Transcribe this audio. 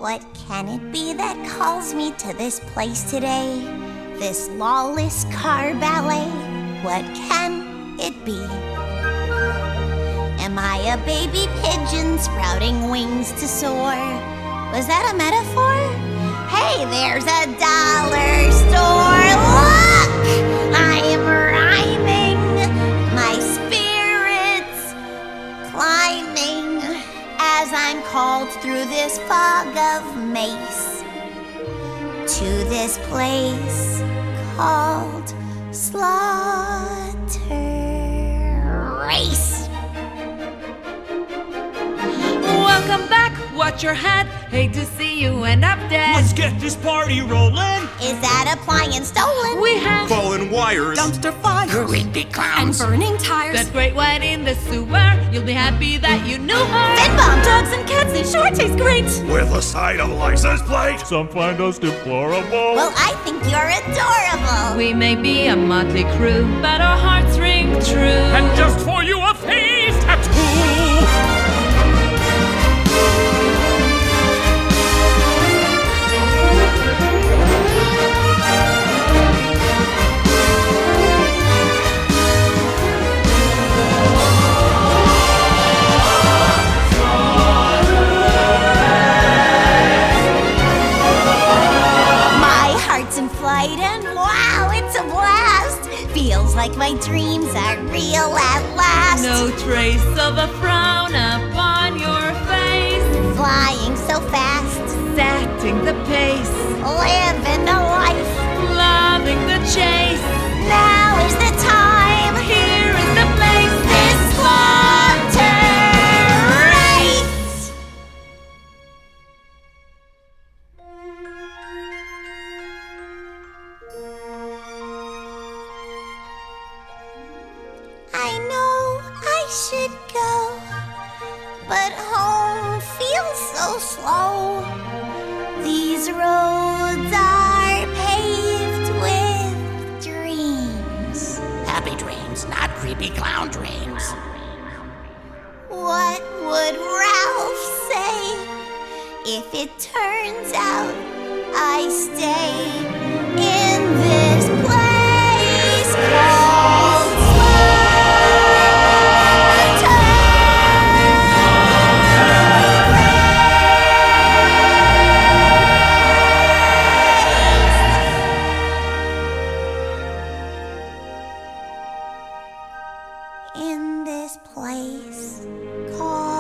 What can it be that calls me to this place today? This lawless car ballet? What can it be? Am I a baby pigeon sprouting wings to soar? Was that a metaphor? Hey, there's a dollar store. Look! I am rhyming. My spirit's climbing as I'm called through this fog of mace to this place called Slaughter Race. Welcome back, watch your head. Hate to see you end up dead. Let's get this party rolling. Is that appliance stolen? We have Fallen wires. Dumpster fire, Creepy clowns. and burning tires. that great white in the sewer. You'll be happy that you knew her. Fin bomb. Dogs and cats, they sure taste great. With a side of license plate. Some find us deplorable. Well, I think you're adorable. We may be a motley crew, but our hearts ring true. And just for you, a face tattoo. And wow, it's a blast! Feels like my dreams are real at last. No trace of a frown upon your face. Flying so fast, Setting the pace. living a life. Loving the chase. Now is the time. Here is the place. This Slaughter Race. I know I should go, but home feels so slow. These roads are paved with dreams. Happy dreams, not creepy clown dreams. What would Ralph say if it turns out I stay in this place called in this place called